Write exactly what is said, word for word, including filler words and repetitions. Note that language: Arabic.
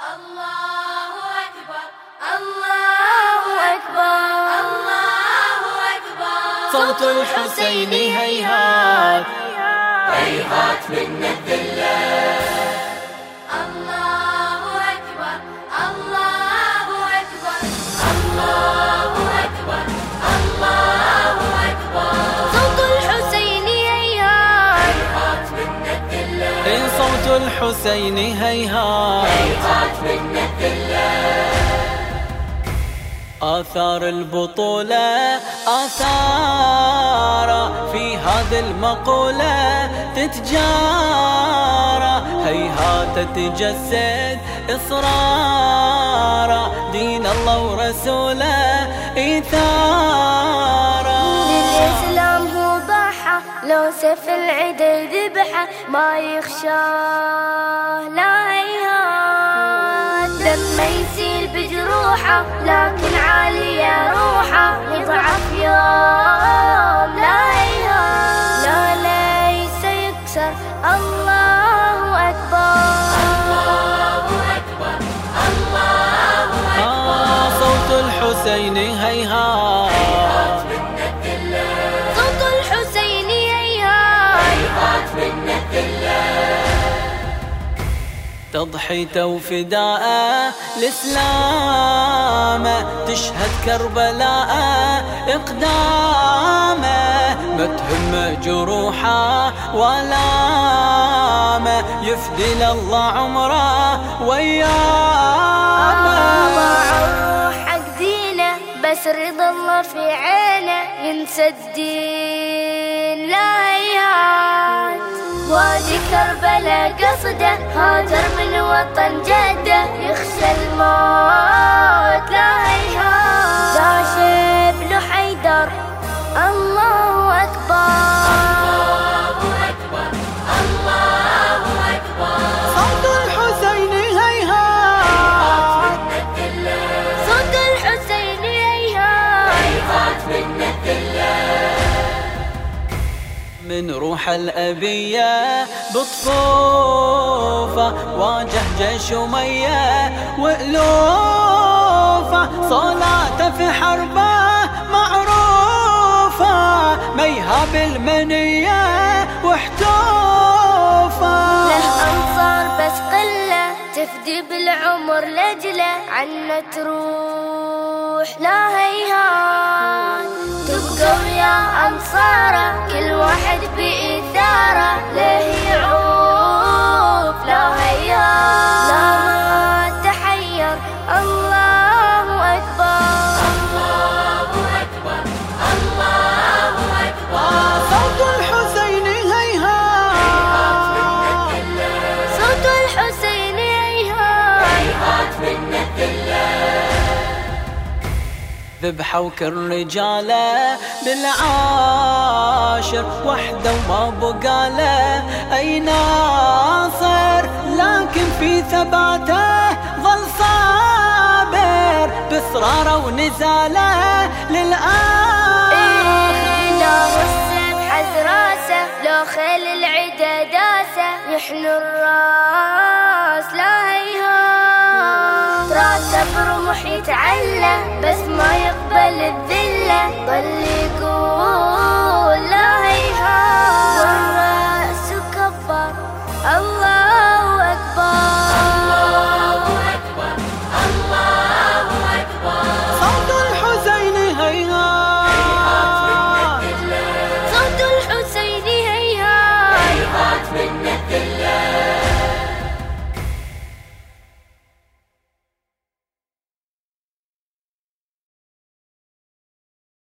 الله أكبر الله أكبر الله أكبر. صوت الحسين هيهات هيهات من الذلة. الله أكبر الله أكبر الله أكبر الله أكبر. صوت الحسين هيهات هيهات من الذلة. صوت الحسين هيهات هيهات من الذلة. آثار البطولة آثار في هذه المقولة تتجارى، هيهات تجسد إصرار دين الله ورسوله إثارة. للإسلام هو ضحى لو سيف العدل ذبحه ما يخشاه لا هيهات. لما يسيل بجروحه لكن عالية روحه يضعف يوم لا هيهات. لا ليس يكسر الله أكبر الله أكبر الله أكبر. آه صوت الحسين هيهات صوت الحسين هيهات هيهات من الذلة. تضحيته وفداءه الإسلام تشهد كربلاء إقدامه، ما تهمه جروحه ولامه يفدي لله عمره ويامه. ضاع الروح حق دينه بس رضا الله في عينه ينسى الدين لا هيهات. وادي كربلاء قصده هاجر من وطن جده يخشى الموت لا هيهات. داش ابن حيدر الله أكبر الله أكبر الله أكبر. صوت الحسين هيهات صوت الحسين هيهات هيهات من الذلة. من روح الأبية بطفوفة واجه جيش أمية وألوفة، صلاته في حربه معروفة ميهاب المنية واحتوفة. له أنصار بس قلة تفدي بالعمر لجله عنا تروح لا هيهات. تبقى ويا أنصاره كل واحد بإثاره له يعوف لا هيهات. لا ما تحير الله أكبر الله أكبر الله أكبر. صوت الحسين هيهات صوت الحسين هيهات هيهات من الذلة. ذبحوا كل رجاله بالعاشر وحده وما بقاله أي ناصر، لكن في ثباته ظل صابر بإصراره ونزاله للآخر. لو السيف حز راسه لو خيل العدا داسه يحنو الراس لا هيهات. راسه برمح يتعلى بس ما يقبل الذله ضل